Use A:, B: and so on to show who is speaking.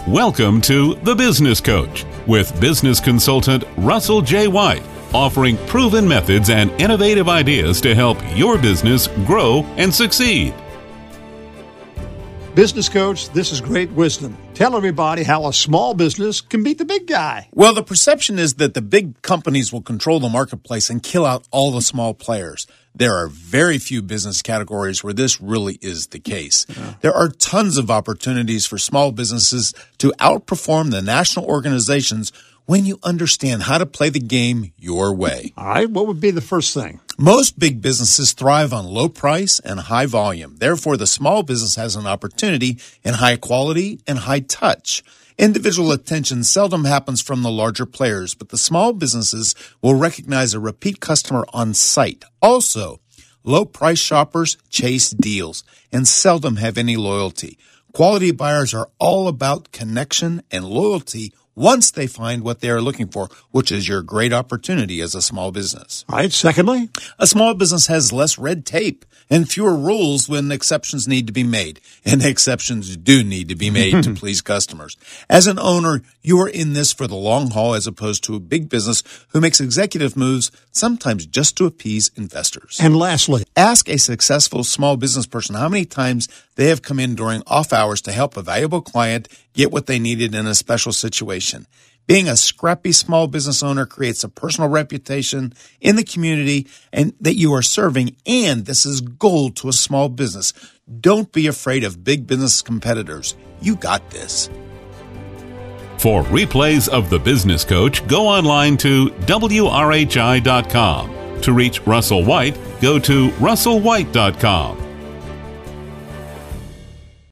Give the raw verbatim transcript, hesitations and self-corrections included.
A: Welcome to The Business Coach with business consultant Russell J. White, offering proven methods and innovative ideas to help your business grow and succeed.
B: Business Coach, this is great wisdom. Tell everybody how a small business can beat the big guy.
C: Well, the perception is that the big companies will control the marketplace and kill out all the small players. There are very few business categories where this really is the case. Yeah. There are tons of opportunities for small businesses to outperform the national organizations when you understand how to play the game your way.
B: All right, what would be the first thing?
C: Most big businesses thrive on low price and high volume. Therefore, the small business has an opportunity in high quality and high touch. Individual attention seldom happens from the larger players, but the small businesses will recognize a repeat customer on sight. Also, low-price shoppers chase deals and seldom have any loyalty. Quality buyers are all about connection and loyalty once they find what they are looking for, which is your great opportunity as a small business.
B: All right, secondly?
C: A small business has less red tape and fewer rules when exceptions need to be made. And exceptions do need to be made to please customers. As an owner, you are in this for the long haul as opposed to a big business who makes executive moves sometimes just to appease investors.
B: And lastly,
C: ask a successful small business person how many times they have come in during off hours to help a valuable client get what they needed in a special situation. Being a scrappy small business owner creates a personal reputation in the community and that you are serving, and this is gold to a small business. Don't be afraid of big business competitors. You got this.
A: For replays of The Business Coach, go online to W R H I dot com. To reach Russell White, go to Russell White dot com.